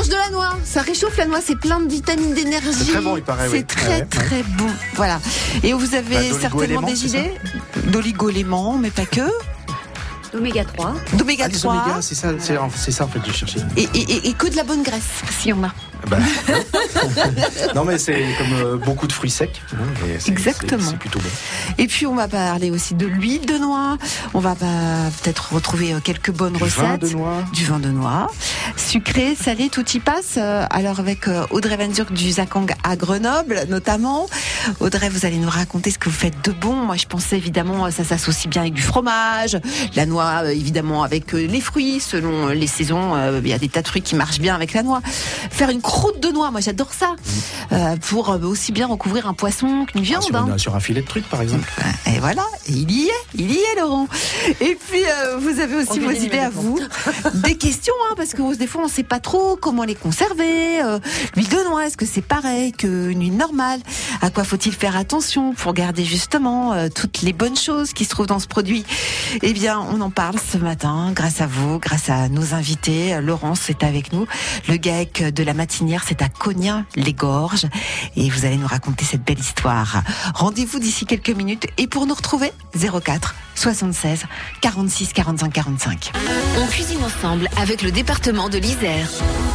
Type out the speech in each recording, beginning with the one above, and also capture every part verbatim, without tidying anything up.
mange de la noix, ça réchauffe la noix, c'est plein de vitamines, d'énergie. C'est très bon, il paraît. C'est oui. très ouais, très ouais. bon. Voilà. Et vous avez Bah, certainement des idées d'oligo-éléments, mais pas que. D'oméga trois. D'oméga Ah, les trois. oméga, c'est ça, c'est, c'est ça en fait que je cherchais. Et, et, et, et que de la bonne graisse, si on a. Bah, non mais c'est comme euh, beaucoup de fruits secs. Hein, et c'est, Exactement. C'est, c'est plutôt bon. Et puis on va parler aussi de l'huile de noix. On va bah, peut-être retrouver quelques bonnes Du recettes. vin de noix. Du vin de noix. Sucré, salé, tout y passe. Alors avec Audrey Van Zurk du Zakang à Grenoble notamment. Audrey, vous allez nous raconter ce que vous faites de bon. Moi je pensais évidemment ça s'associe bien avec du fromage, la noix évidemment avec les fruits selon les saisons. Il y a des tas de fruits qui marchent bien avec la noix. Faire une croûte de noix, moi j'adore ça. Mmh. Euh, pour aussi bien recouvrir un poisson qu'une viande. Ah, sur, une, hein. sur un filet de truite par exemple. Et voilà, et il y est, il y est Laurent. Et puis euh, vous avez aussi vos idées à vous, des questions, hein, parce que des fois on ne sait pas trop comment les conserver. Euh, l'huile de noix, est-ce que c'est pareil qu'une huile normale? À quoi faut-il faire attention pour garder justement euh, toutes les bonnes choses qui se trouvent dans ce produit? Eh bien, on en parle ce matin, grâce à vous, grâce à nos invités. Laurence est avec nous, le G A E C de la Matinière, c'est à Cognat-les-Gorges, et vous allez nous raconter cette belle histoire. Rendez-vous d'ici quelques minutes, et pour nous retrouver, zéro quatre soixante-seize quarante-six quarante-cinq quarante-cinq. On cuisine ensemble avec le département de l'Isère.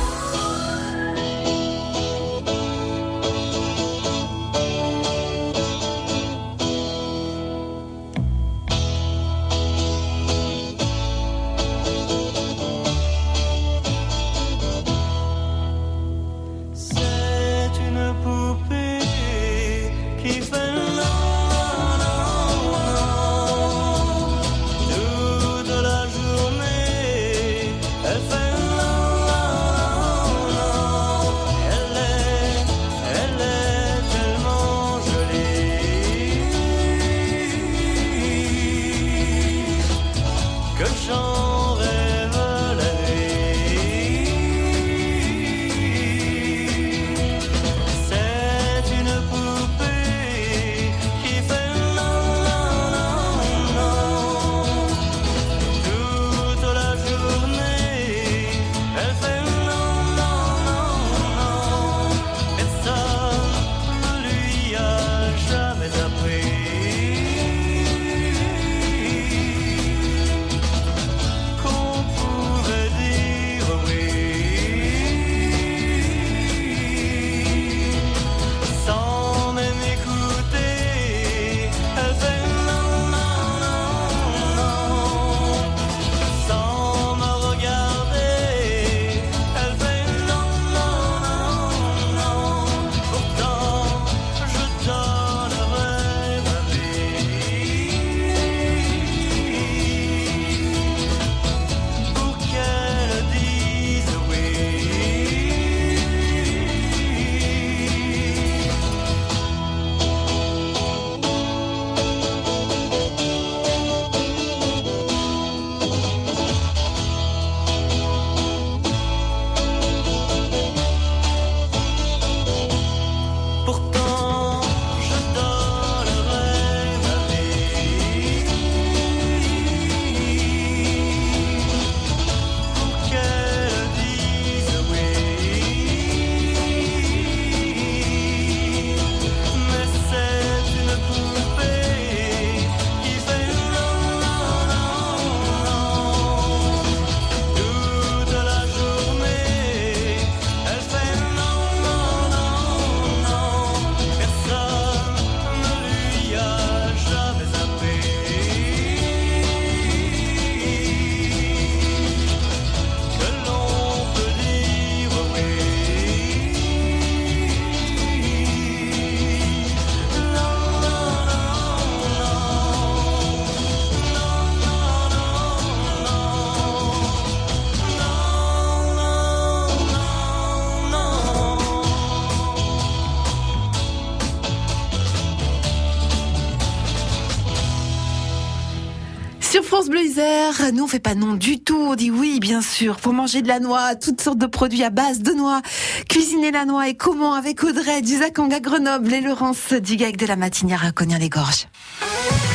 Sur France Bleu Isère, nous on fait pas non du tout, on dit oui bien sûr, pour manger de la noix, toutes sortes de produits à base de noix, cuisiner la noix et comment avec Audrey du Zakang à Grenoble et Laurence du G A E C de la Matinière à Cognat-les-Gorges.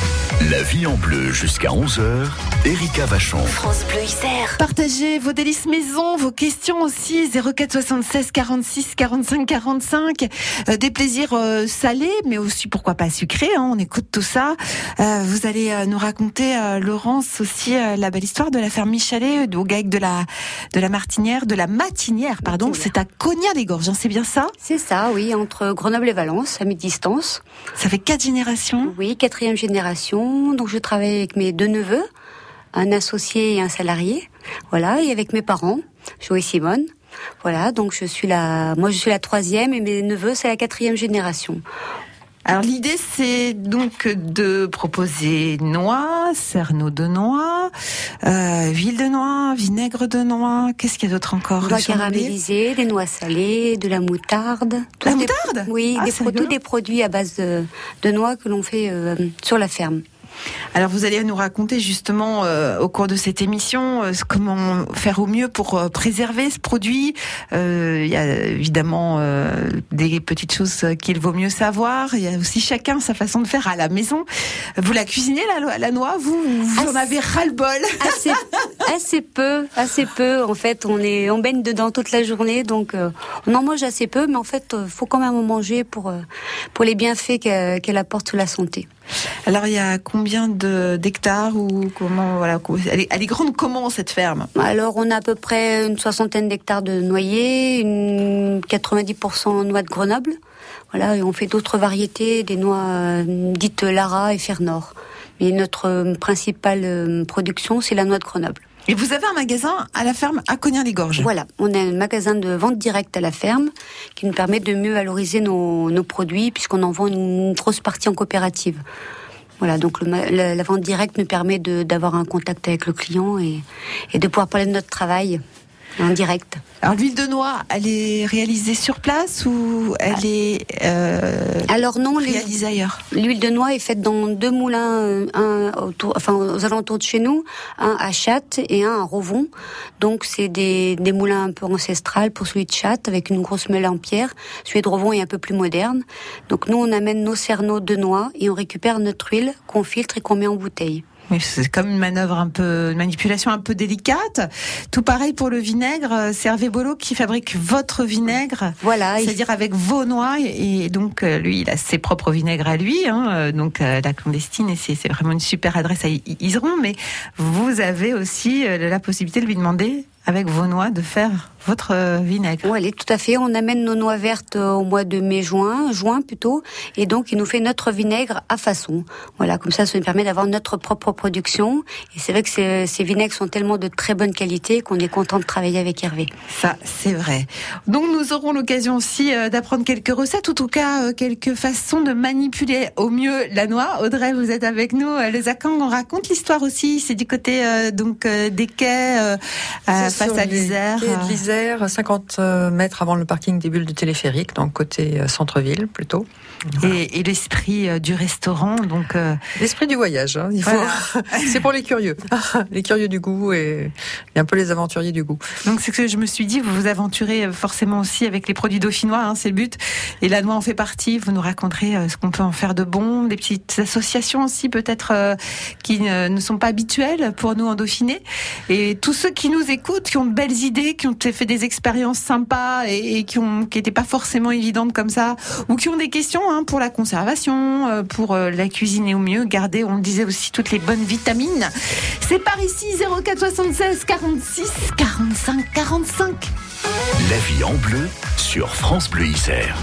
La vie en bleu jusqu'à onze heures, Erika Vachon. France Bleu Isère. Partagez vos délices maison, vos questions aussi, zéro quatre soixante-seize quarante-six quarante-cinq quarante-cinq. Euh, des plaisirs euh, salés, mais aussi pourquoi pas sucrés, hein, on écoute tout ça. Euh, vous allez euh, nous raconter, euh, Laurence, aussi euh, la belle histoire de la ferme Michalet, au GAEC de la, de la Martinière, de la Matinière, pardon. Matinière. C'est à Cognat-les-Gorges, hein, c'est bien ça? C'est ça, oui, entre Grenoble et Valence, à mi-distance. Ça fait quatre générations? Oui, quatrième génération. Donc je travaille avec mes deux neveux, un associé et un salarié. Voilà, et avec mes parents, Joe et Simone. Voilà, donc je suis la, moi je suis la troisième et mes neveux c'est la quatrième génération. Alors l'idée c'est donc de proposer noix, cerneau de noix, euh, huile de noix, vinaigre de noix, qu'est-ce qu'il y a d'autre encore? Noix caramélisées, des noix salées, de la moutarde. La des, moutarde? Oui, ah, des pro- tous des produits à base de, de noix que l'on fait euh, sur la ferme. Alors vous allez nous raconter justement euh, au cours de cette émission euh, comment faire au mieux pour euh, préserver ce produit. Euh, il y a évidemment euh, des petites choses qu'il vaut mieux savoir. Il y a aussi chacun sa façon de faire à la maison. Vous la cuisinez la, la noix? Vous, vous assez, en avez ras-le-bol? Assez, assez peu, assez peu. En fait, on est, on baigne dedans toute la journée, donc euh, on en mange assez peu, mais en fait, euh, faut quand même en manger pour euh, pour les bienfaits qu'elle, qu'elle apporte sur la santé. Alors il y a combien de, d'hectares ou comment voilà elle est, elle est grande comment cette ferme? Alors on a à peu près une soixantaine d'hectares de noyers, une quatre-vingt-dix pour cent noix de Grenoble. Voilà, et on fait d'autres variétés, des noix euh, dites Lara et Fer-Nord. Mais notre principale production c'est la noix de Grenoble. Et vous avez un magasin à la ferme à Cognat-les-Gorges? Voilà, on a un magasin de vente directe à la ferme qui nous permet de mieux valoriser nos, nos produits puisqu'on en vend une grosse partie en coopérative. Voilà, donc le, la, la vente directe nous permet de, d'avoir un contact avec le client et, et de pouvoir parler de notre travail en direct. Alors l'huile de noix, elle est réalisée sur place ou elle ah. est euh, Alors non, réalisée ailleurs? L'huile de noix est faite dans deux moulins, un autour, enfin aux alentours de chez nous, un à Chatte et un à Rovon. Donc c'est des, des moulins un peu ancestrales pour celui de Chatte avec une grosse meule en pierre. Celui de Rovon est un peu plus moderne. Donc nous on amène nos cerneaux de noix et on récupère notre huile qu'on filtre et qu'on met en bouteille. Oui, c'est comme une manœuvre un peu, une manipulation un peu délicate. Tout pareil pour le vinaigre. C'est Hervé Bollot qui fabrique votre vinaigre. Voilà. C'est-à-dire avec vos noix. Et donc, lui, il a ses propres vinaigres à lui. Hein, donc, la clandestine. Et c'est, c'est vraiment une super adresse à Iseron. Mais vous avez aussi la possibilité de lui demander, avec vos noix, de faire votre vinaigre. Oui, tout à fait. On amène nos noix vertes au mois de mai-juin, juin plutôt, et donc il nous fait notre vinaigre à façon. Voilà, comme ça, ça nous permet d'avoir notre propre production. Et c'est vrai que ces, ces vinaigres sont tellement de très bonne qualité qu'on est content de travailler avec Hervé. Ça, c'est vrai. Donc nous aurons l'occasion aussi d'apprendre quelques recettes, ou en tout cas quelques façons de manipuler au mieux la noix. Audrey, vous êtes avec nous. Les Acans, on raconte l'histoire aussi. C'est du côté euh, donc euh, des quais euh, face à l'Isère. cinquante mètres avant le parking des Bulles du téléphérique, donc côté centre-ville plutôt. Voilà. Et, et l'esprit euh, du restaurant, donc euh... l'esprit du voyage. Hein, il faut. Voilà. C'est pour les curieux, les curieux du goût et, et un peu les aventuriers du goût. Donc c'est ce que je me suis dit, vous vous aventurez forcément aussi avec les produits dauphinois, hein, c'est le but. Et la noix en fait partie. Vous nous raconterez euh, ce qu'on peut en faire de bon, des petites associations aussi peut-être euh, qui euh, ne sont pas habituelles pour nous en Dauphiné. Et tous ceux qui nous écoutent, qui ont de belles idées, qui ont fait des expériences sympas et, et qui ont qui n'étaient pas forcément évidentes comme ça, ou qui ont des questions hein, pour la conservation, euh, pour euh, la cuisiner au mieux, garder, on le disait aussi, toutes les bonnes vitamines. C'est par ici, zéro quatre soixante-seize quarante-six quarante-cinq quarante-cinq. La vie en bleu sur France Bleu Isère.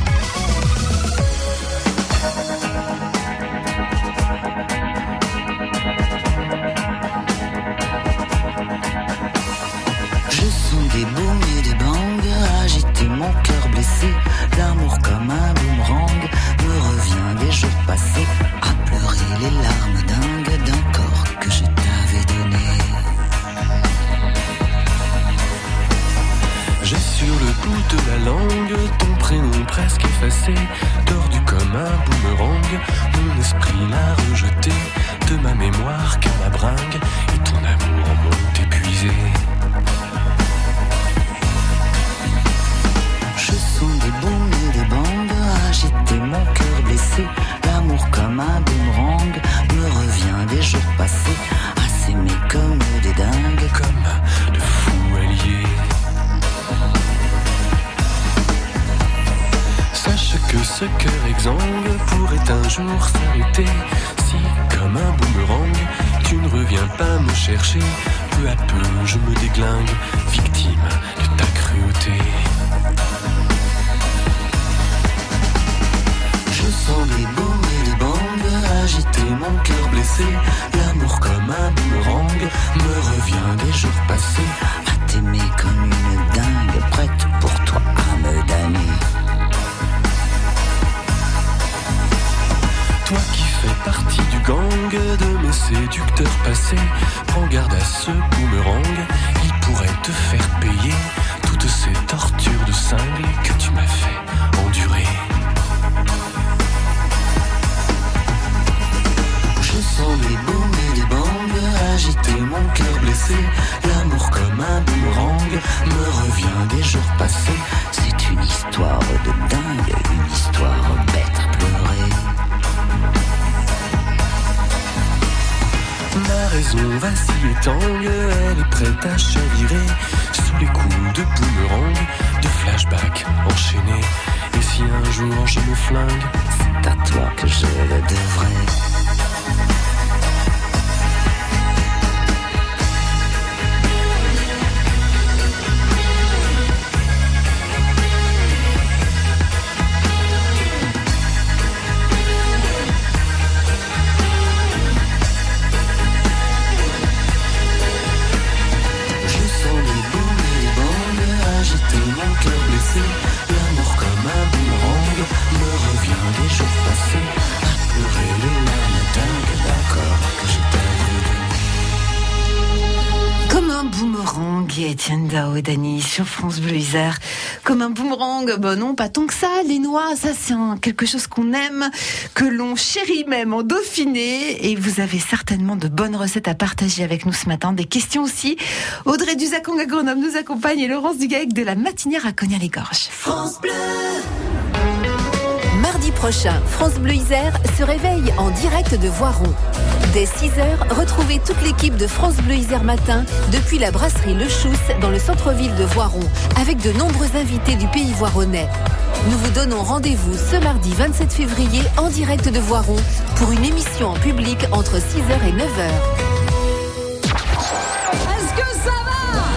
Des booms et des bangs, agiter mon cœur blessé. L'amour comme un boomerang me revient des jours passés, à pleurer les larmes dingues d'un corps que je t'avais donné. J'ai sur le bout de la langue ton prénom presque effacé, tordu comme un boomerang. Mon esprit l'a rejeté de ma mémoire car la bringue et ton amour m'ont épuisé. Des booms et des bangs, agiter mon cœur blessé. L'amour comme un boomerang me revient des ce cœur exsangue pourrait un jour s'arrêter si, comme un boomerang, tu ne reviens pas me chercher. Peu à peu, je me déglingue, victime de ta cruauté. Je sens des booms et des bangs agiter mon cœur blessé. L'amour comme un boomerang me revient des jours passés. À t'aimer comme une dingue, prête pour toi à me damner. Toi qui fais partie du gang de mes séducteurs passés, prends garde à ce boomerang, il pourrait te faire payer toutes ces tortures de cingle que tu m'as fait endurer. Je sens des booms et des bangs agiter mon cœur blessé. L'amour comme un boomerang me revient des jours passés. C'est une histoire de dingue, une histoire bête à pleurer. Ma raison vacille et tangue, elle est prête à chavirer sous les coups de boomerang, de flashback enchaînés. Et si un jour je me flingue, c'est à toi que je le devrais. L'amour comme un boomerang me revient des jours passés. À pleurer les larmes dingues, d'accord que je t'ai. Comme un boomerang, Étienne Dao et Dany sur France Bleu Isère. Comme un boomerang, ben non, pas tant que ça. Les noix, ça c'est un, quelque chose qu'on aime, que l'on chérit même en Dauphiné. Et vous avez certainement de bonnes recettes à partager avec nous ce matin. Des questions aussi. Audrey Duzakong à Grenoble nous accompagne et Laurence Dugaec de la Matinière à Cognac-les-Gorges. France Bleu. Mardi prochain, France Bleu Isère se réveille en direct de Voiron. Dès six heures, retrouvez toute l'équipe de France Bleu Isère Matin depuis la brasserie Le Chousse dans le centre-ville de Voiron avec de nombreux invités du pays voironnais. Nous vous donnons rendez-vous ce mardi vingt-sept février en direct de Voiron pour une émission en public entre six heures et neuf heures. Est-ce que ça va ?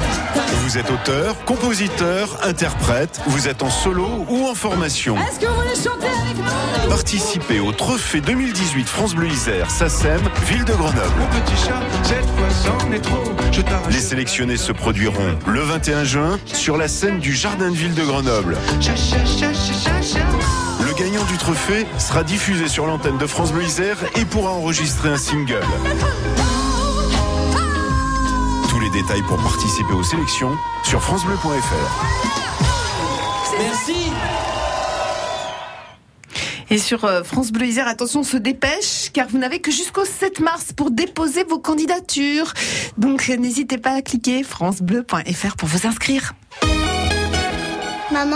Vous êtes auteur, compositeur, interprète, vous êtes en solo ou en formation. Est-ce que vous voulez chanter avec nous ? Participez au Trophée deux mille dix-huit France Bleu Isère, SACEM, Ville de Grenoble. Mon petit chat, cette fois c'en est trop. Je Les sélectionnés se produiront le vingt et un juin sur la scène du Jardin de Ville de Grenoble. Cha, cha, cha, cha, cha. Le gagnant du trophée sera diffusé sur l'antenne de France Bleu Isère et pourra enregistrer un single. Tous les détails pour participer aux sélections sur francebleu point f r. Merci. Et sur France Bleu Isère, attention, on se dépêche, car vous n'avez que jusqu'au sept mars pour déposer vos candidatures. Donc n'hésitez pas à cliquer francebleu point f r pour vous inscrire. Maman ?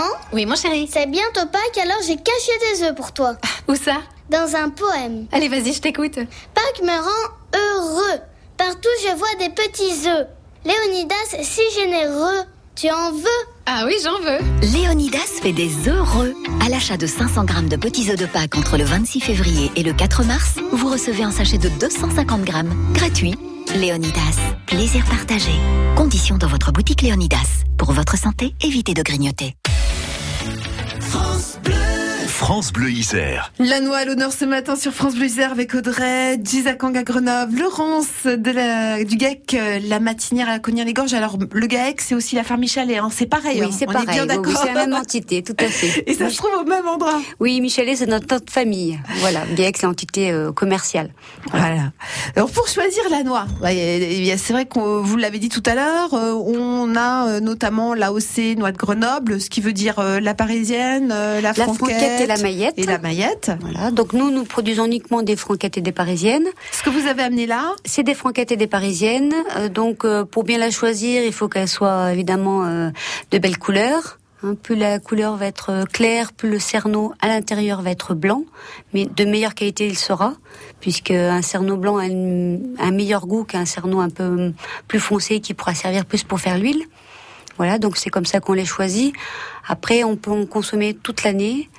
Oui, mon chéri. C'est bientôt Pâques, alors j'ai caché des œufs pour toi. Où ça ? Dans un poème. Allez, vas-y, je t'écoute. Pâques me rend heureux. Partout je vois des petits œufs. Léonidas, si généreux, tu en veux ? Ah oui, j'en veux. Léonidas fait des heureux. À l'achat de cinq cents grammes de petits œufs de Pâques entre le vingt-six février et le quatre mars, vous recevez un sachet de deux cent cinquante grammes, gratuit. Léonidas, plaisir partagé. Conditions dans votre boutique Léonidas. Pour votre santé, évitez de grignoter. France Bleu. France Bleu Isère. Lannoy à l'honneur ce matin sur France Bleu Isère avec Audrey Duzakong à Grenoble, Laurence de la, du GAEC, la Matinière à Cognac-les-Gorges. Alors le GAEC, c'est aussi la ferme Michalet, hein, c'est pareil. Oui, hein, c'est on pareil. est bien d'accord. Oui, c'est la même entité, tout à fait. Et ça oui. se trouve au même endroit. Oui, Michalet, c'est notre tante famille. Voilà, GAEC, c'est l'entité euh, commerciale. Voilà. voilà. Alors pour choisir Lannoy, bah, c'est vrai qu'on vous l'avez dit tout à l'heure, on a notamment l'A O C Noix de Grenoble, ce qui veut dire la parisienne, la, la franquette, franquette et la maillette. Et la maillette. Voilà. Donc nous, nous produisons uniquement des franquettes et des parisiennes. Ce que vous avez amené là, c'est des franquettes et des parisiennes. Euh, donc euh, pour bien la choisir, il faut qu'elle soit évidemment euh, de belles couleurs. Hein, plus la couleur va être claire, plus le cerneau à l'intérieur va être blanc, mais de meilleure qualité il sera, puisque un cerneau blanc a une, un meilleur goût qu'un cerneau un peu plus foncé qui pourra servir plus pour faire l'huile. Voilà, donc c'est comme ça qu'on les choisit. Après, on peut en consommer toute l'année.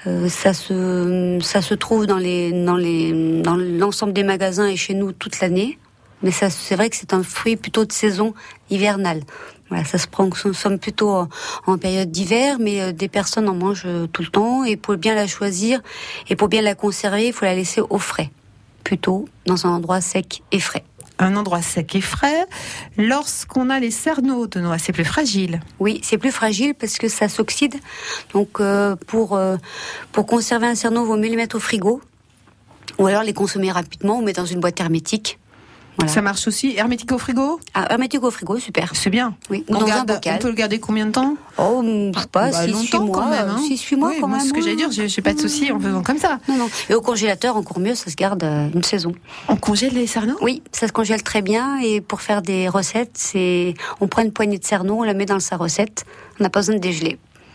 Euh, ça se ça se trouve dans les dans les dans l'ensemble des magasins et chez nous toute l'année. Mais ça, c'est vrai que c'est un fruit plutôt de saison hivernale. Voilà, ça se prend, nous sommes plutôt en, en période d'hiver, mais euh, des personnes en mangent euh, tout le temps. Et pour bien la choisir et pour bien la conserver, il faut la laisser au frais, plutôt dans un endroit sec et frais. Un endroit sec et frais. Lorsqu'on a les cerneaux de noix, c'est plus fragile. Oui, c'est plus fragile parce que ça s'oxyde. Donc, euh, pour euh, pour conserver un cerneau, il vaut mieux les mettre au frigo, ou alors les consommer rapidement, ou mettre dans une boîte hermétique. Voilà. Ça marche aussi. Hermétique au frigo ? Ah, hermétique au frigo, super. C'est bien. Oui. On, dans garde, un bocal. On peut le garder combien de temps ? Oh, je sais pas, bah, six huit mois quand même. Hein. six huit mois oui, quand moi, même. Ce que j'allais dire, j'ai, j'ai pas de souci en faisant comme ça. Non, non. Et au congélateur, encore mieux, ça se garde une saison. On congèle les cerneaux ? Oui, ça se congèle très bien. Et pour faire des recettes, c'est on prend une poignée de cerneaux, on la met dans sa recette. On n'a pas besoin de dégeler.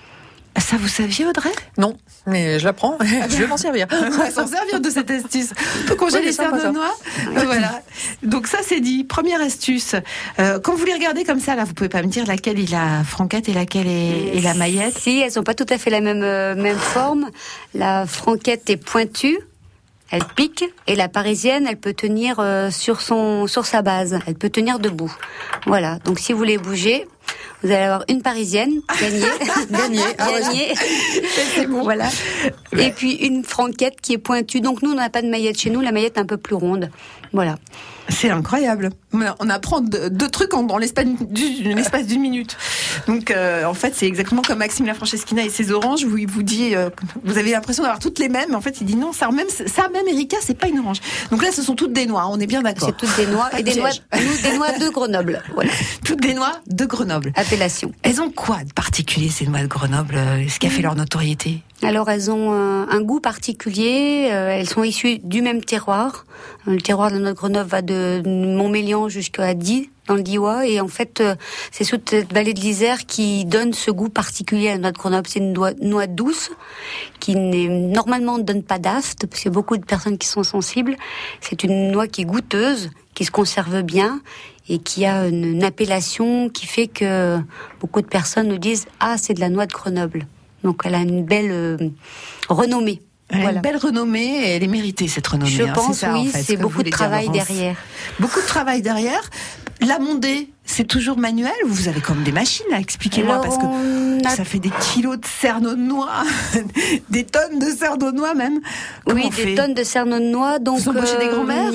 Ça, vous saviez, Audrey ? Non, mais je l'apprends. Je vais m'en servir. On va s'en servir de cette astuce. On peut congeler oui, les cerneaux de noix. Euh, voilà. Donc ça, c'est dit. Première astuce. Euh, quand vous les regardez comme ça, là, vous pouvez pas me dire laquelle est la franquette et laquelle est, est la maillette ? Si, elles sont pas tout à fait la même euh, même forme. La franquette est pointue. Elle pique, et la parisienne, elle peut tenir euh, sur son sur sa base. Elle peut tenir debout. Voilà. Donc si vous les bougez, vous allez avoir une parisienne gagnée, gagnée, gagnée. C'est bon. Voilà. Et puis une franquette qui est pointue. Donc nous, on n'a pas de maillette chez nous. La maillette est un peu plus ronde. Voilà. C'est incroyable. On apprend deux, deux trucs en, dans l'espace, l'espace d'une minute. Donc, euh, en fait, c'est exactement comme Maxime Lafranceschina et ses oranges, où il vous dit, euh, vous avez l'impression d'avoir toutes les mêmes. En fait, il dit non, ça même, ça même, Erika, c'est pas une orange. Donc là, ce sont toutes des noix. On est bien d'accord. C'est toutes des noix et des noix, nous, des noix de Grenoble. Voilà. Toutes des noix de Grenoble. Appellation. Elles ont quoi de particulier, ces noix de Grenoble? Ce qui a fait leur notoriété? Alors, elles ont un, un goût particulier. Euh, elles sont issues du même terroir. Le terroir de notre Grenoble va de Montmélian jusqu'à Die, dans le Diois. Et en fait, euh, c'est toute cette vallée de l'Isère qui donne ce goût particulier à notre Grenoble. C'est une noix, noix douce qui n'est, normalement ne donne pas d'afte, parce qu'il y a beaucoup de personnes qui sont sensibles. C'est une noix qui est goûteuse, qui se conserve bien et qui a une, une appellation qui fait que beaucoup de personnes nous disent « Ah, c'est de la noix de Grenoble ». Donc elle a une belle euh, renommée. Elle voilà. a une belle renommée et elle est méritée, cette renommée. Je hein, pense, c'est ça, oui, en fait, c'est beaucoup de travail dire, derrière. Beaucoup de travail derrière. La mondée, c'est toujours manuel ou vous avez comme des machines à expliquer-moi? Alors, parce que a... ça fait des kilos de cerneaux de noix, des tonnes de cerneaux de noix même. Comment oui, des fait tonnes de cerneaux de noix. Donc, vous embauchez euh, des grands-mères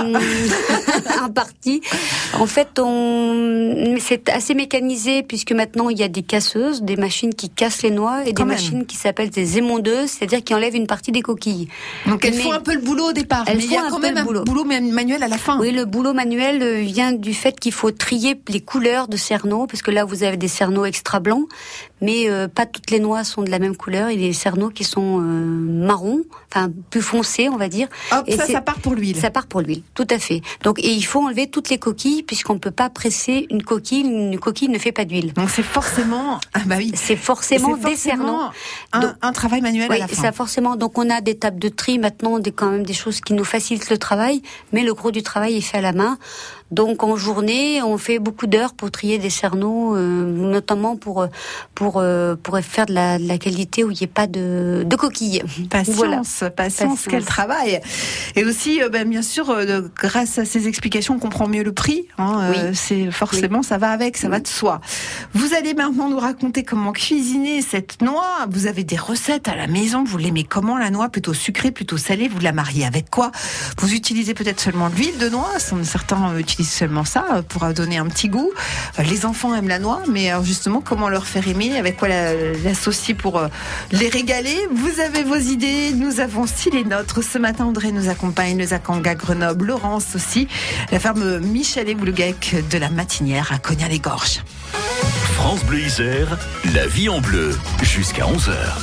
en partie. En fait, on... c'est assez mécanisé puisque maintenant il y a des casseuses, des machines qui cassent les noix et Quand des même. machines qui s'appellent des émondeuses, c'est-à-dire qui enlèvent une partie des coquilles. Donc elles mais... font un peu le boulot au départ, mais il y a quand même un boulot. boulot manuel à la fin. Oui, le boulot manuel vient du fait qu'il faut trier les couleurs de cerneaux, parce que là vous avez des cerneaux extra blancs, mais euh, pas toutes les noix sont de la même couleur. Il y a des cerneaux qui sont euh, marrons, enfin plus foncés, on va dire. Hop, et ça, ça part pour l'huile. Ça part pour l'huile, tout à fait. Donc, et il faut enlever toutes les coquilles, puisqu'on ne peut pas presser une coquille. Une coquille ne fait pas d'huile. Donc c'est forcément, ah bah oui, c'est forcément, c'est forcément des cerneaux. Un, Donc, un travail manuel oui, à la fin. Ça forcément. Donc on a des tables de tri maintenant, des quand même des choses qui nous facilitent le travail, mais le gros du travail est fait à la main. Donc en journée, on fait beaucoup d'heures pour trier des cerneaux, euh, notamment pour pour euh, pour faire de la, de la qualité où il n'y ait pas de, de coquilles. Patience, voilà. patience, patience, quel travail. Et aussi, euh, ben, bien sûr, euh, grâce à ces explications, on comprend mieux le prix. Hein, oui. euh, c'est forcément, oui. ça va avec, ça oui. va de soi. Vous allez maintenant nous raconter comment cuisiner cette noix. Vous avez des recettes à la maison. Vous l'aimez comment, la noix? Plutôt sucrée, plutôt salée? Vous la mariez avec quoi? Vous utilisez peut-être seulement de l'huile de noix. Certains utilisent seulement ça pour donner un petit goût. Les enfants aiment la noix, mais alors justement, comment leur faire aimer? Avec quoi l'associer pour les régaler? Vous avez vos idées, nous avons aussi les nôtres. Ce matin, Audrey nous accompagne, le Zakanga Grenoble, Laurence aussi, la ferme Michel et Boulguec de la Matinière à Cognac-les-Gorges. France Bleu Isère, la vie en bleu, jusqu'à onze heures.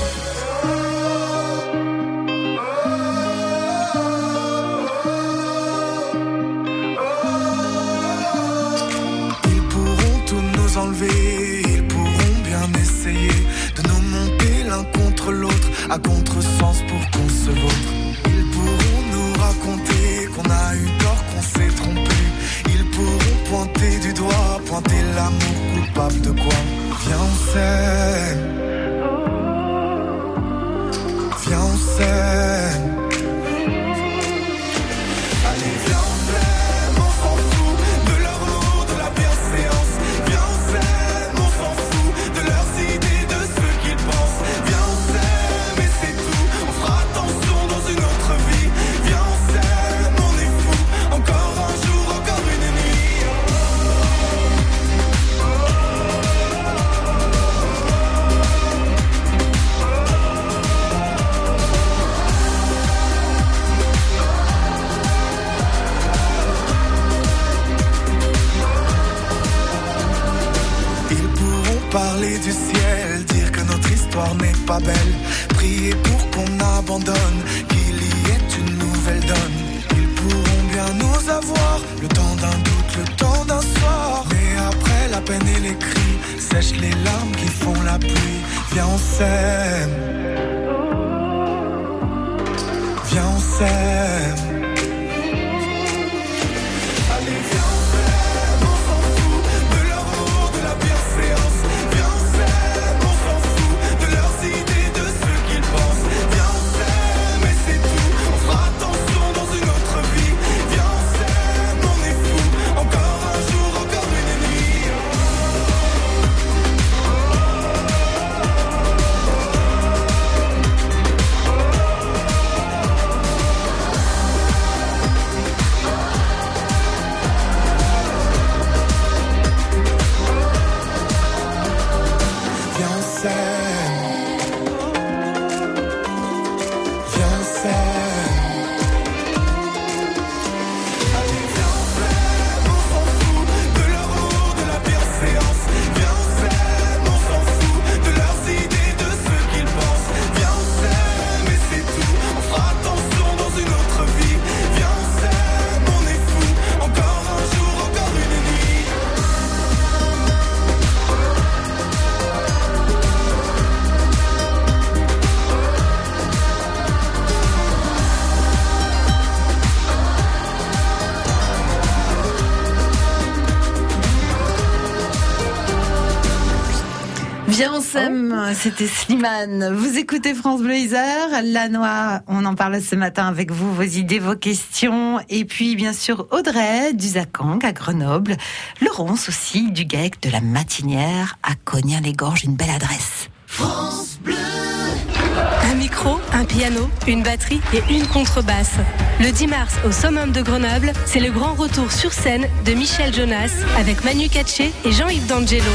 Enlever, ils pourront bien essayer de nous monter l'un contre l'autre à contresens pour qu'on se vautre. Ils pourront nous raconter qu'on a eu tort, qu'on s'est trompé. Ils pourront pointer du doigt, pointer l'amour coupable de quoi. Viens on s'aime, Ils pourront parler du ciel, dire que notre histoire n'est pas belle, prier pour qu'on abandonne, qu'il y ait une nouvelle donne. Ils pourront bien nous avoir, le temps d'un doute, le temps d'un soir. Mais après la peine et les cris, sèche les larmes qui font la pluie. Viens on s'aime, viens on s'aime. Viens on s'aime, c'était Slimane. Vous écoutez France Bleu Isère, La Noix, on en parle ce matin avec vous, vos idées, vos questions. Et puis bien sûr Audrey du Zakang à Grenoble, Laurence aussi du Geek de la Matinière à Cognien-les-Gorges, une belle adresse. France Bleu. Un micro, un piano, une batterie et une contrebasse. Le dix mars au Summum de Grenoble, c'est le grand retour sur scène de Michel Jonas avec Manu Katché et Jean-Yves D'Angelo.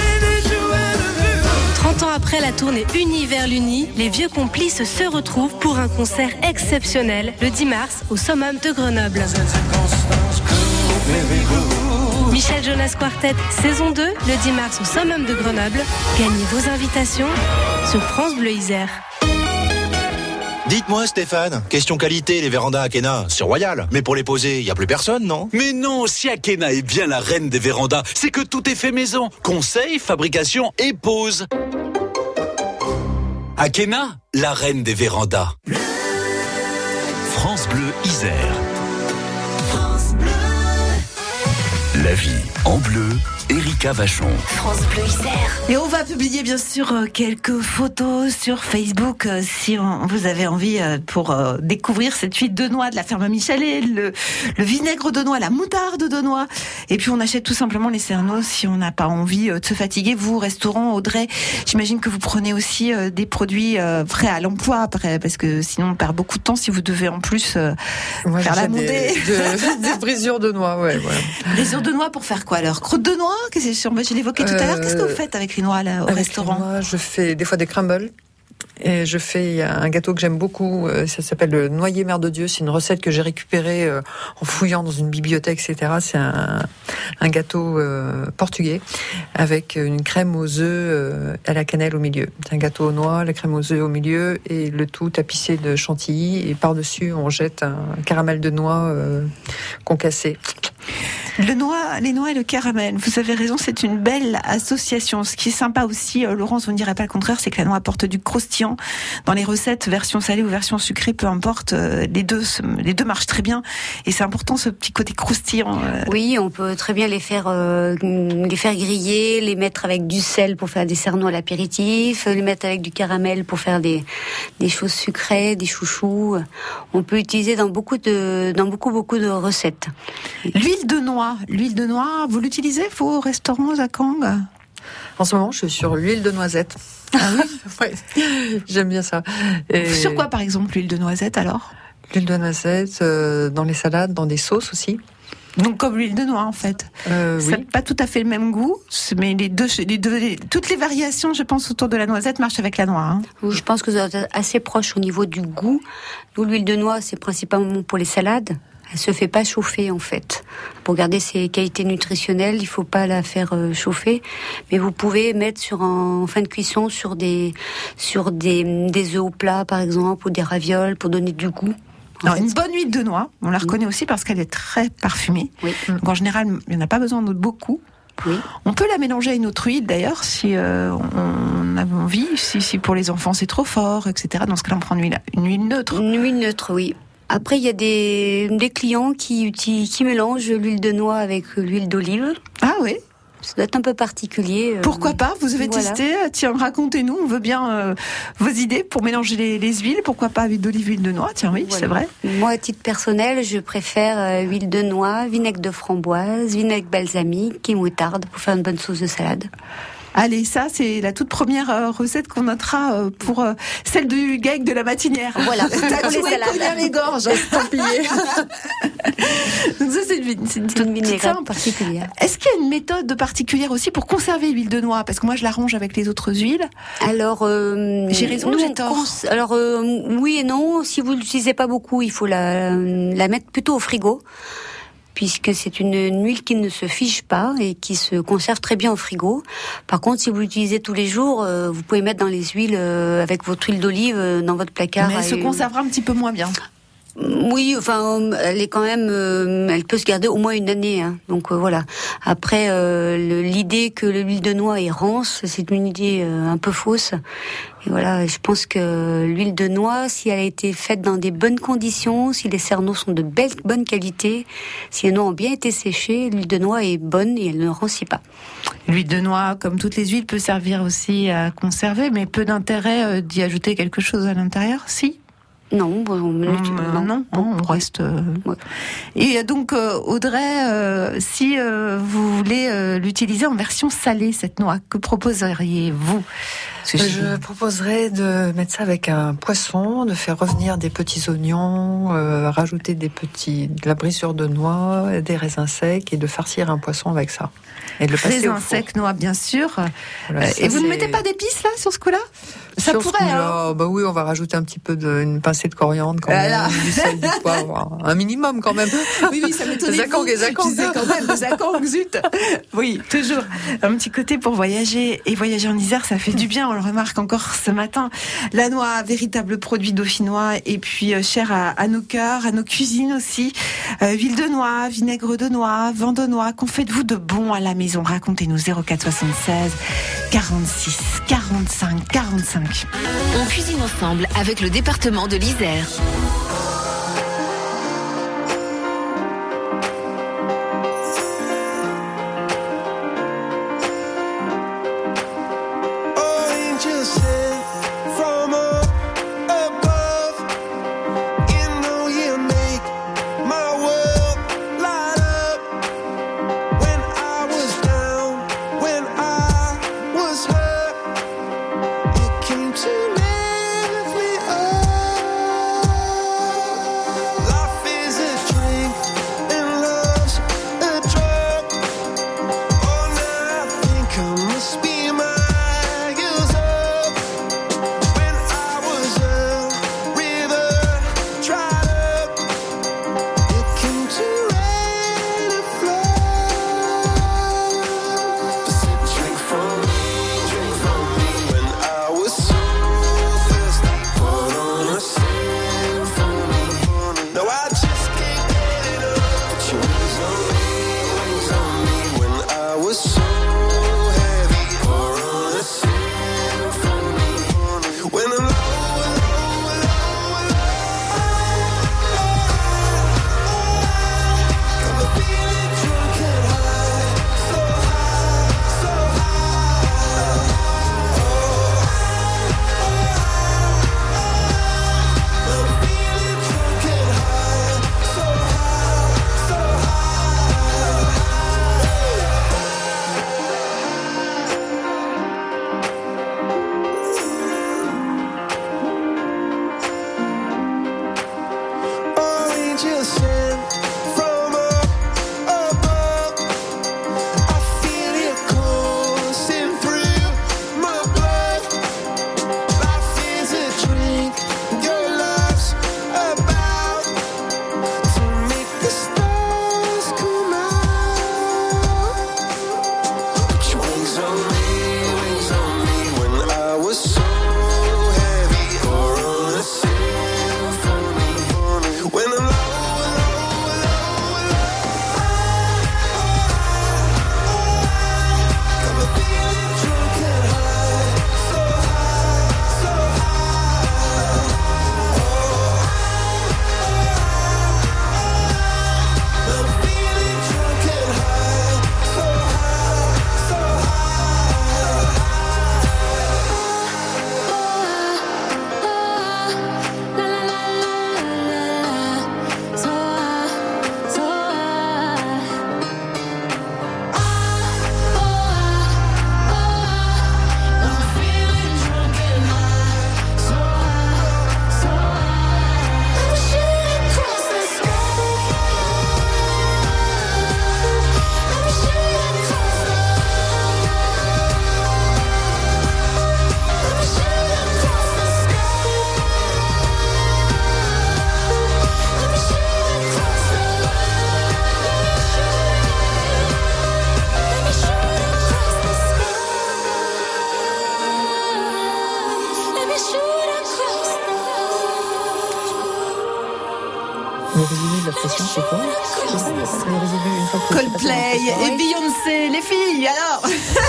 trente ans après la tournée Univers l'Uni, les vieux complices se retrouvent pour un concert exceptionnel le dix mars au Summum de Grenoble. Michel Jonas Quartet saison deux, le dix mars au Summum de Grenoble. Gagnez vos invitations sur France Bleu Isère. Dites-moi Stéphane, question qualité, les vérandas Akena, c'est royal. Mais pour les poser, il n'y a plus personne, non? Mais non, si Akena est bien la reine des vérandas, c'est que tout est fait maison. Conseil, fabrication et pose. Akena, la reine des vérandas. France Bleu Isère. France Bleu. La vie en bleu, Erika Vachon. France Bleu Isère. Et on va publier bien sûr quelques photos sur Facebook si on, vous avez envie pour découvrir cette huile de noix de la ferme Michelet, le, le vinaigre de noix, la moutarde de noix. Et puis on achète tout simplement les cerneaux si on n'a pas envie de se fatiguer. Vous, restaurant Audrey, j'imagine que vous prenez aussi des produits prêts à l'emploi après, parce que sinon on perd beaucoup de temps si vous devez en plus Moi, faire la montée. Des, de, des brisures de noix, ouais, voilà. Brisures de noix pour faire quoi alors? Croûte de noix? Qu'est-ce que je l'évoquais tout à l'heure. Qu'est-ce que vous faites avec les noix là, au avec restaurant? Moi, je fais des fois des crumbles. Et je fais un gâteau que j'aime beaucoup, ça s'appelle le noyer mère de Dieu. C'est une recette que j'ai récupérée en fouillant dans une bibliothèque, et cetera. C'est un, un gâteau euh, portugais avec une crème aux œufs à la cannelle au milieu. C'est un gâteau aux noix, la crème aux œufs au milieu et le tout tapissé de chantilly. Et par-dessus, on jette un caramel de noix euh, concassé. Le noix, les noix et le caramel, vous avez raison, c'est une belle association. Ce qui est sympa aussi, euh, Laurence, vous ne direz pas le contraire, c'est que la noix apporte du croustillant dans les recettes, version salée ou version sucrée, peu importe, euh, les deux, les deux marchent très bien. Et c'est important ce petit côté croustillant. Euh. Oui, on peut très bien les faire, euh, les faire griller, les mettre avec du sel pour faire des cerneaux à l'apéritif, les mettre avec du caramel pour faire des, des choses sucrées, des chouchous. On peut utiliser dans beaucoup de, dans beaucoup beaucoup de recettes. L'huile de noix. L'huile de noix, vous l'utilisez, vous, au restaurant Zakang? En ce moment, je suis sur l'huile de noisette. Ah oui? Ouais, j'aime bien ça. Et... Sur quoi, par exemple, l'huile de noisette, alors? L'huile de noisette, euh, dans les salades, dans des sauces aussi. Donc comme l'huile de noix en fait. Euh, ça n'a oui. pas tout à fait le même goût, mais les deux, les deux, les, toutes les variations, je pense, autour de la noisette marchent avec la noix. Hein. Je pense que c'est assez proche au niveau du goût. Nous, l'huile de noix, c'est principalement pour les salades, Elle se fait pas chauffer en fait. Pour garder ses qualités nutritionnelles, il faut pas la faire euh, chauffer. Mais vous pouvez mettre sur un, en fin de cuisson sur des sur des des œufs au plat par exemple ou des ravioles pour donner du goût. Alors, une bonne huile de noix, on la reconnaît aussi parce qu'elle est très parfumée. Oui. Donc en général, il n'y en a pas besoin de beaucoup. Oui. On peut la mélanger à une autre huile d'ailleurs si euh, on a envie, si, si pour les enfants c'est trop fort, et cetera. Dans ce cas-là, on prend une huile, une huile neutre. Une huile neutre, oui. Après, il y a des, des clients qui, qui, qui mélangent l'huile de noix avec l'huile d'olive. Ah oui. Ça doit être un peu particulier. Pourquoi pas? Vous avez voilà. testé? Tiens, racontez-nous. On veut bien euh, vos idées pour mélanger les, les huiles. Pourquoi pas huile d'olive, huile de noix? Tiens, oui, Voilà. c'est vrai. Moi, à titre personnel, je préfère euh, huile de noix, vinaigre de framboise, vinaigre balsamique et moutarde pour faire une bonne sauce de salade. Allez, ça, c'est la toute première euh, recette qu'on notera euh, pour euh, celle du gag de la matinière. Voilà. T'as Pour les tout salades. étonné à mes gorges. Estampillé. Donc ça, c'est une, c'est une, C'est une toute vinaigrette simple. particulière. Est-ce qu'il y a une méthode particulière aussi pour conserver l'huile de noix? Parce que moi, je la range avec les autres huiles. Alors, euh, J'ai raison ou nous, j'ai on tort? cons- Alors, euh, oui et non. Si vous l'utilisez pas beaucoup, il faut la, la mettre plutôt au frigo, puisque c'est une, une huile qui ne se fige pas et qui se conserve très bien au frigo. Par contre, si vous l'utilisez tous les jours, euh, vous pouvez mettre dans les huiles euh, avec votre huile d'olive euh, dans votre placard. Mais elle se Et- conservera un petit peu moins bien. Oui, enfin, elle est quand même, euh, elle peut se garder au moins une année. Hein. Donc euh, voilà. Après, euh, le- l'idée que l'huile de noix est rance, c'est une idée euh, un peu fausse. Et voilà, je pense que l'huile de noix, si elle a été faite dans des bonnes conditions, si les cerneaux sont de belle, bonne qualité, si les noix ont bien été séchées, l'huile de noix est bonne et elle ne rancit pas. L'huile de noix, comme toutes les huiles, peut servir aussi à conserver, mais peu d'intérêt euh, d'y ajouter quelque chose à l'intérieur, si? Non, bon, on, Mmh, non, non, on reste. Euh... Ouais. Et donc, euh, Audrey, euh, si euh, vous voulez euh, l'utiliser en version salée, cette noix, que proposeriez-vous? Je, je proposerais de mettre ça avec un poisson, de faire revenir des petits oignons, euh, rajouter des petits, de la brisure de noix, des raisins secs et de farcir un poisson avec ça. Et de le passer au raisins four. secs, noix, bien sûr. Voilà, euh, ça, et vous c'est... ne mettez pas d'épices là sur ce coup-là? Ça Sur pourrait. ce coup-là, Hein. bah oui, on va rajouter un petit peu de, une pincée de coriandre quand Voilà. même, du sel, du poivre, un minimum quand même. Oui, oui, ça m'étonnait. Zakang et Zakang. Je disais quand même, Zakang, zut. Oui, toujours. Un petit côté pour voyager. Et voyager en Isère, ça fait du bien. On le remarque encore ce matin. La noix, véritable produit dauphinois. Et puis, euh, cher à, à nos cœurs, à nos cuisines aussi. Euh, huile de noix, vinaigre de noix, vin de noix. Qu'en faites-vous de bon à la maison? Racontez-nous. zéro quatre soixante-seize, quarante-six, quarante-cinq, quarante-cinq. On cuisine ensemble avec le département de l'Isère. Came to live me up. Le résumé de la pression, c'est quoi? C'est ça, c'est le résumé une fois que Coldplay et Beyoncé, les filles, alors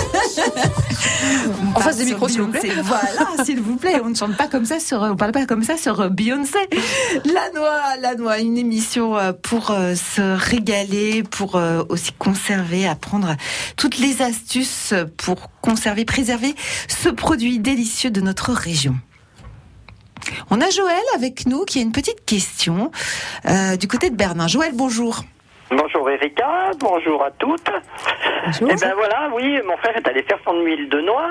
en face des micros, s'il vous plaît. Voilà, s'il vous plaît, on ne chante pas comme ça sur, on parle pas comme ça sur Beyoncé. La Noix, La Noix, une émission pour se régaler, pour aussi conserver, apprendre toutes les astuces pour conserver, préserver ce produit délicieux de notre région. On a Joël avec nous qui a une petite question euh, du côté de Bernin. Joël, bonjour. Bonjour Erika, bonjour à toutes. Bonjour. Et ben voilà, oui, mon frère est allé faire son huile de noix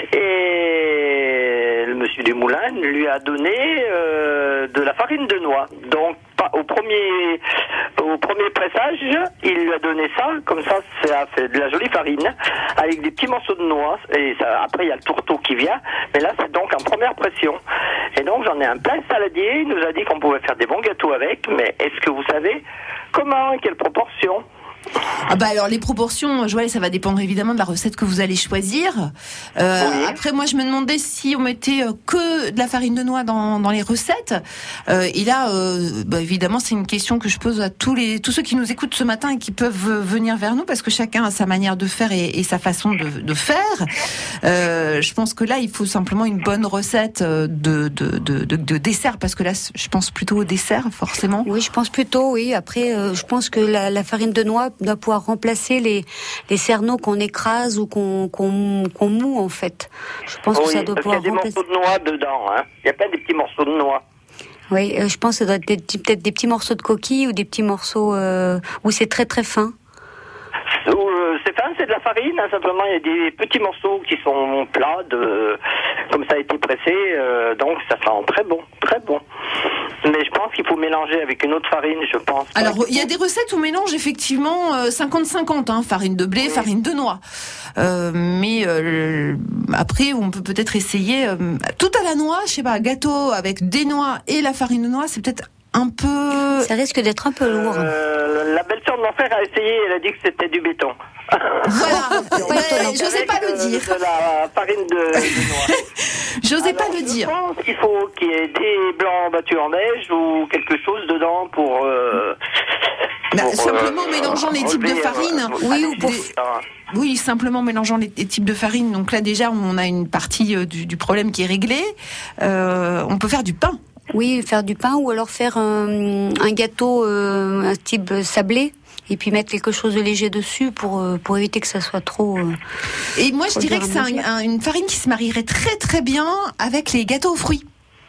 et le monsieur du moulin lui a donné euh, de la farine de noix. Donc au premier au premier pressage, il lui a donné ça, comme ça ça fait de la jolie farine avec des petits morceaux de noix et ça, après il y a le tourteau qui vient, mais là c'est donc en première pression. Et donc j'en ai un plein saladier, il nous a dit qu'on pouvait faire des bons gâteaux avec, mais est-ce que vous savez comment, quelle proportion? Ah bah alors les proportions, Joël, ça va dépendre évidemment de la recette que vous allez choisir. Euh, oui. Après, moi, je me demandais si on mettait que de la farine de noix dans, dans les recettes. Euh, et là, euh, bah, évidemment, c'est une question que je pose à tous les tous ceux qui nous écoutent ce matin et qui peuvent venir vers nous parce que chacun a sa manière de faire et, et sa façon de, de faire. Euh, je pense que là, il faut simplement une bonne recette de de, de, de, de dessert parce que là, je pense plutôt au dessert, forcément. Oui, je pense plutôt. Oui. Après, euh, je pense que la, la farine de noix doit pouvoir remplacer les, les cerneaux qu'on écrase ou qu'on, qu'on, qu'on moue, en fait. Je pense oui, que ça doit pouvoir remplacer. Il y a des morceaux de noix dedans, hein. Il n'y a pas des petits morceaux de noix. Oui, euh, je pense que ça doit être des, peut-être des petits morceaux de coquille ou des petits morceaux euh, où c'est très très fin. Euh, c'est fin, c'est de la farine, hein, simplement il y a des petits morceaux qui sont plats, de, comme ça a été pressé, euh, donc ça sent très bon, très bon. Mais je pense qu'il faut mélanger avec une autre farine, je pense. Alors, il y a des recettes où on mélange effectivement euh, cinquante cinquante, hein, farine de blé, oui. farine de noix. Euh, mais euh, après, on peut peut-être essayer euh, tout à la noix, je sais pas, gâteau avec des noix et la farine de noix, c'est peut-être un peu... Ça risque d'être un peu lourd. Euh, la belle-sœur de mon frère a essayé, elle a dit que c'était du béton. Voilà, ouais, j'osais pas le dire. De la farine de, de noix. J'osais pas le dire. Je pense qu'il faut qu'il y ait des blancs battus en neige ou quelque chose dedans pour... Euh, bah, pour simplement euh, mélangeant les types de farine. Euh, oui, ou pour... Oui, simplement mélangeant les, les types de farine. Donc là, déjà, on a une partie euh, du, du problème qui est réglée. Euh, on peut faire du pain. Oui, faire du pain ou alors faire un, un gâteau euh, un type sablé et puis mettre quelque chose de léger dessus pour pour éviter que ça soit trop. Euh, et moi, je dirais que c'est un, un, une farine qui se marierait très très bien avec les gâteaux aux fruits.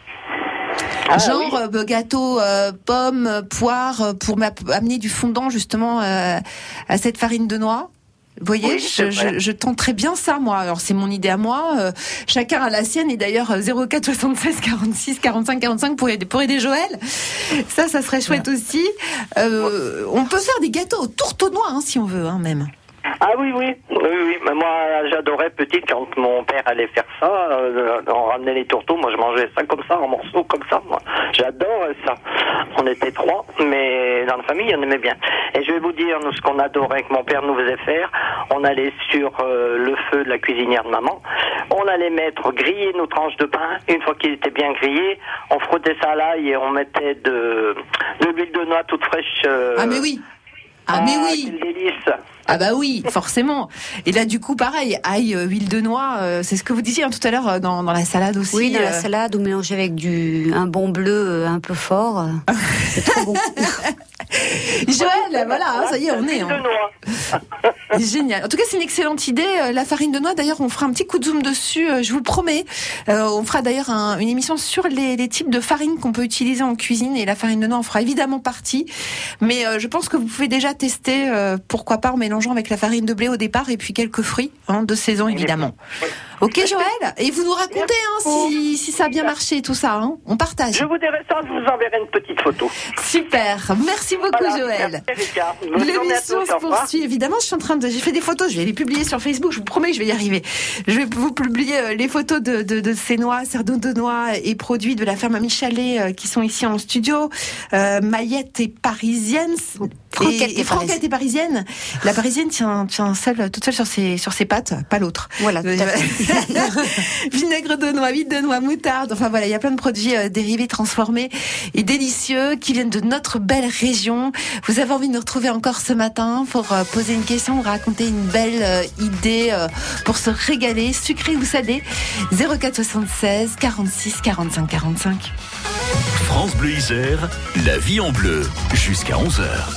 Ah, genre oui. euh, gâteau euh, pommes, poires, pour amener du fondant justement euh, à cette farine de noix. Vous voyez, oui, je, je, je tenterais bien ça, moi. Alors, c'est mon idée à moi. Euh, chacun a la sienne. Et d'ailleurs, zéro quatre soixante-seize quarante-six quarante-cinq quarante-cinq pour aider, pour aider Joël. Ça, ça serait chouette ouais. aussi. Euh, on peut faire des gâteaux aux tourteaux de noix, hein, si on veut, hein, même. Ah oui, oui, oui, oui. Mais moi, j'adorais petite quand mon père allait faire ça. Euh, on ramenait les tourteaux. Moi, je mangeais ça comme ça, en morceaux comme ça. Moi, j'adorais ça. On était trois, mais dans la famille, on aimait bien. Et je vais vous dire, nous, ce qu'on adorait, que mon père nous faisait faire, on allait sur euh, le feu de la cuisinière de maman. On allait mettre, griller nos tranches de pain. Une fois qu'ils étaient bien grillés, on frottait ça à l'ail et on mettait de, de l'huile de noix toute fraîche. Euh, ah mais oui. Ah, ah mais oui. Quelle délice. Ah bah oui, forcément. Et là, du coup, pareil, ail, euh, huile de noix, euh, c'est ce que vous disiez hein, tout à l'heure euh, dans, dans la salade aussi. Oui, dans euh... la salade, ou mélanger avec du un bon bleu euh, un peu fort. C'est trop bon. Joël, voilà, hein, ça y est, on est. Hein. Génial. En tout cas, c'est une excellente idée. La farine de noix, d'ailleurs, on fera un petit coup de zoom dessus, je vous le promets. Euh, on fera d'ailleurs un, une émission sur les, les types de farine qu'on peut utiliser en cuisine, et la farine de noix en fera évidemment partie. Mais euh, je pense que vous pouvez déjà tester, euh, pourquoi pas en mélangeant avec la farine de blé au départ, et puis quelques fruits hein, de saison, évidemment. Ok, Joël. Et vous nous racontez hein, si, si ça a bien marché, tout ça. Hein. On partage. Je vous dirai ça, je vous enverrai une petite photo. Super. Merci beaucoup, voilà, Joël. L'émission se poursuit. Évidemment, je suis en train de, j'ai fait des photos. Je vais les publier sur Facebook. Je vous promets que je vais y arriver. Je vais vous publier les photos de, de, de ces noix, cerneaux de noix et produits de la ferme Michalet euh, qui sont ici en studio. Euh, Maillette et Parisienne. Franquette et, et Franquette est parisienne. La parisienne tient, tient seule, toute seule sur ses, sur ses pattes, pas l'autre. Voilà. Vinaigre de noix, huile de noix, moutarde. Enfin voilà, il y a plein de produits euh, dérivés, transformés et délicieux qui viennent de notre belle région. Vous avez envie de nous retrouver encore ce matin pour euh, poser une question ou raconter une belle euh, idée euh, pour se régaler, sucré ou salé. zéro quatre soixante-seize quarante-six quarante-cinq quarante-cinq. France Bleu Isère, la vie en bleu, jusqu'à onze heures.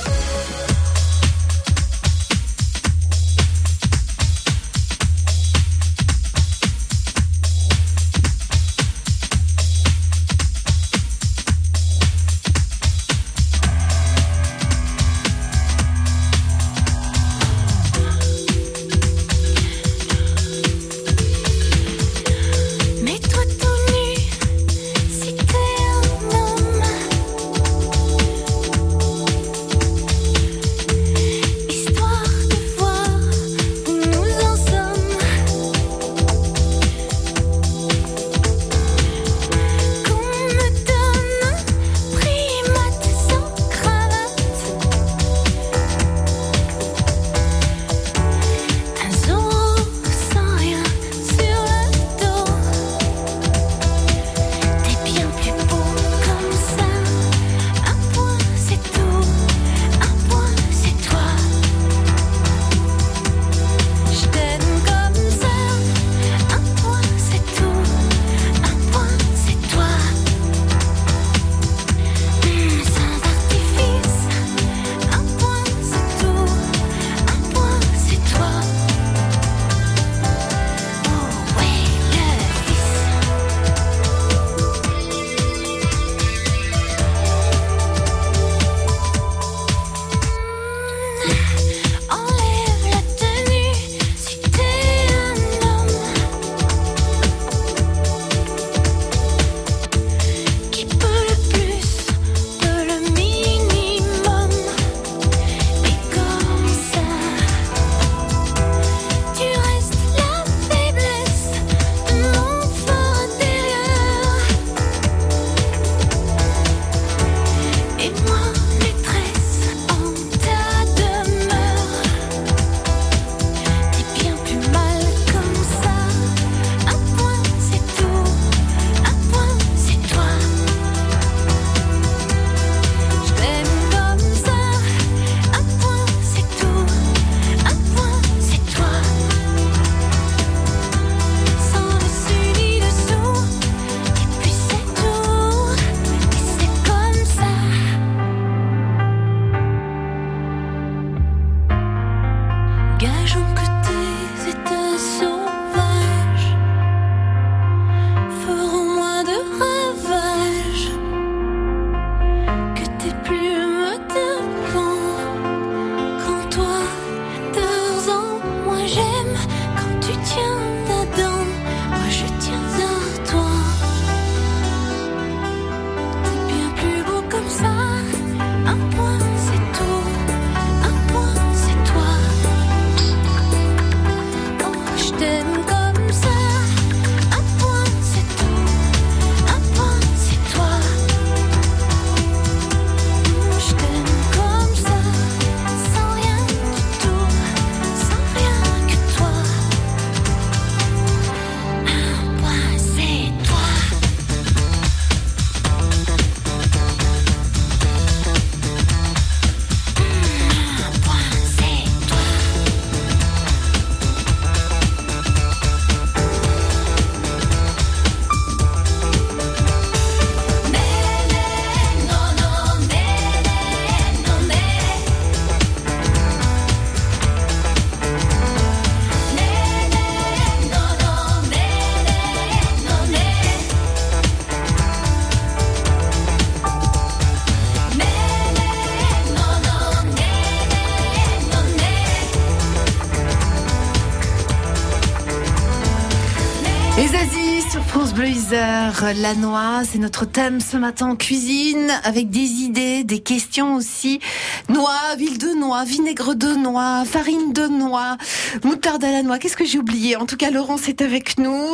Les Aziz sur France Bleu Isère, la noix, c'est notre thème ce matin en cuisine, avec des idées, des questions aussi. Noix, huile de noix, vinaigre de noix, farine de noix, moutarde à la noix. Qu'est-ce que j'ai oublié? En tout cas, Laurence est avec nous,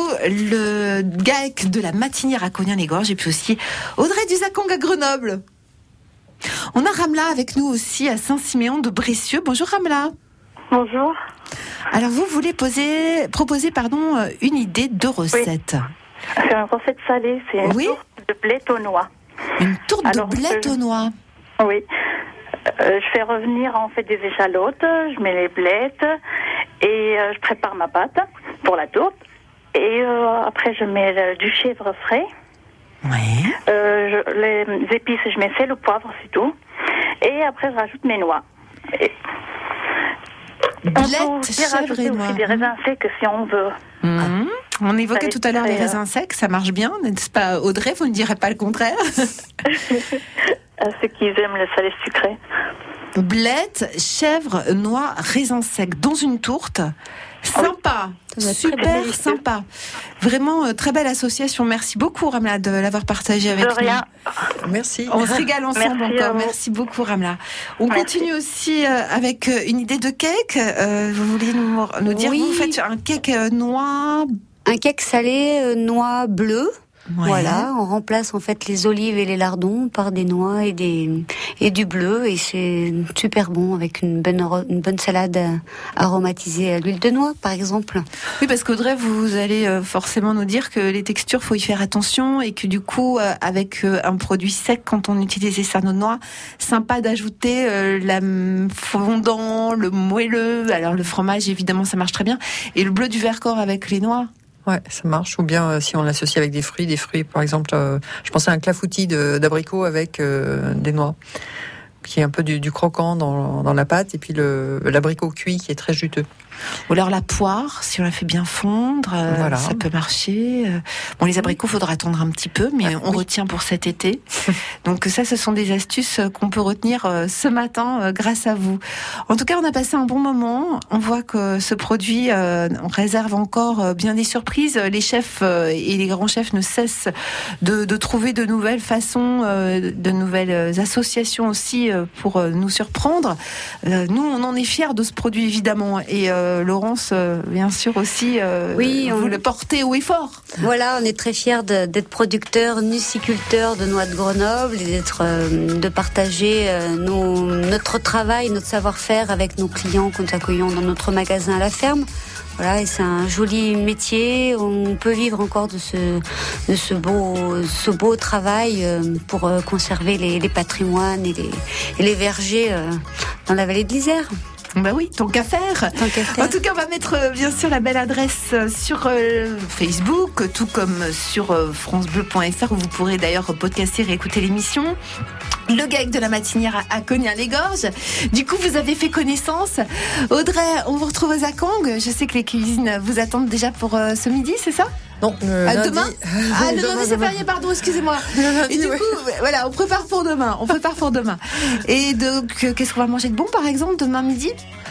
le G A E C de la Matinière à Cognan-les-Gorges, et puis aussi Audrey Duzakong à Grenoble. On a Ramla avec nous aussi à Saint-Siméon de Bressieux. Bonjour Ramla. Bonjour. Alors vous voulez poser, proposer pardon, une idée de recette. Oui. C'est une recette salée, c'est une oui. tourte de blettes aux noix. Une tourte Alors, de blettes je... aux noix. Oui. Euh, je fais revenir en fait des échalotes, je mets les blettes et euh, je prépare ma pâte pour la tourte. Et euh, après je mets le, du chèvre frais. Oui. Euh, je, les épices, je mets sel, le poivre, c'est tout. Et après je rajoute mes noix. Et... Blettes, chèvre et noix. Aussi des raisins secs si on veut. Mmh. On évoquait tout à l'heure les raisins secs, ça marche bien, n'est-ce pas Audrey? Vous ne direz pas le contraire. À ceux qui aiment le salé sucré. Blettes, chèvre, noix, raisins secs dans une tourte. Sympa, oui. Super sympa. Vraiment euh, très belle association. Merci beaucoup Ramla de l'avoir partagé avec de rien. nous. Merci. On se régale ensemble Merci encore. Merci beaucoup Ramla. On Merci. continue aussi euh, avec euh, une idée de cake. Euh, vous vouliez nous, nous dire, oui. vous faites un cake euh, noix. Un cake salé euh, noix bleue. Ouais. Voilà, on remplace en fait les olives et les lardons par des noix et des et du bleu et c'est super bon avec une bonne une bonne salade aromatisée à l'huile de noix par exemple. Oui, parce qu'Audrey, vous allez forcément nous dire que les textures, faut y faire attention et que du coup, avec un produit sec, quand on utilise les sarneaux de noix, sympa d'ajouter la fondant, le moelleux. Alors le fromage, évidemment, ça marche très bien, et le bleu du Vercors avec les noix. Ouais, ça marche. Ou bien euh, si on l'associe avec des fruits, des fruits, par exemple, euh, je pensais à un clafoutis de, d'abricot avec euh, des noix, qui est un peu du, du croquant dans, dans la pâte, et puis le, l'abricot cuit qui est très juteux. Ou alors la poire, si on la fait bien fondre, euh, voilà. Ça peut marcher. Bon, les abricots, faudra attendre un petit peu, mais ah, on oui. retient pour cet été. Donc ça, ce sont des astuces qu'on peut retenir ce matin grâce à vous. En tout cas, on a passé un bon moment. On voit que ce produit, euh, on réserve encore bien des surprises. Les chefs et les grands chefs ne cessent de, de trouver de nouvelles façons, euh, de nouvelles associations aussi pour nous surprendre. Euh, nous, on en est fiers de ce produit, évidemment. Et euh, Laurence, euh, bien sûr aussi, euh, oui, vous on... le portez haut et fort. Voilà, on est très fiers de, d'être producteurs, nuciculteurs de noix de Grenoble et d'être, euh, de partager euh, nos, notre travail, notre savoir-faire avec nos clients que nous accueillons dans notre magasin à la ferme. Voilà, et c'est un joli métier. On peut vivre encore de ce, de ce beau, ce beau travail pour conserver les, les patrimoines et les, et les vergers dans la vallée de l'Isère. Bah oui, tant qu'à faire. Tant qu'à faire. En tout cas, on va mettre euh, bien sûr la belle adresse sur euh, Facebook, tout comme sur euh, francebleu point fr où vous pourrez d'ailleurs podcaster et écouter l'émission. Le gag de la matinière à Cognat-les-Gorges. Du coup, vous avez fait connaissance. Audrey, on vous retrouve aux Akong. Je sais que les cuisines vous attendent déjà pour euh, ce midi, c'est ça ? Non, le ah, lundi. Demain Ah, le lundi, c'est férié, pardon, excusez-moi. Le lundi, et du ouais. coup, voilà, on prépare pour demain. On prépare pour demain. Et donc, qu'est-ce qu'on va manger de bon, par exemple, demain midi ?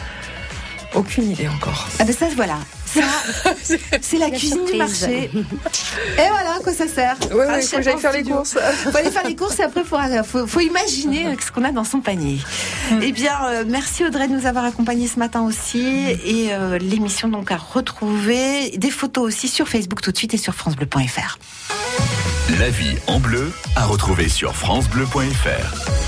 Aucune idée encore. Ah ben ça, voilà. Ça, c'est la, la cuisine surprise. Du marché. Et voilà à quoi ça sert. Oui, oui, il faut que j'aille faire les courses. Il faut aller faire les courses et après, il faut, faut, faut imaginer ce qu'on a dans son panier. Mm. Eh bien, euh, merci Audrey de nous avoir accompagnés ce matin aussi. Mm. Et euh, l'émission donc à retrouver. Des photos aussi sur Facebook tout de suite et sur francebleu point fr. La vie en bleu à retrouver sur francebleu point fr.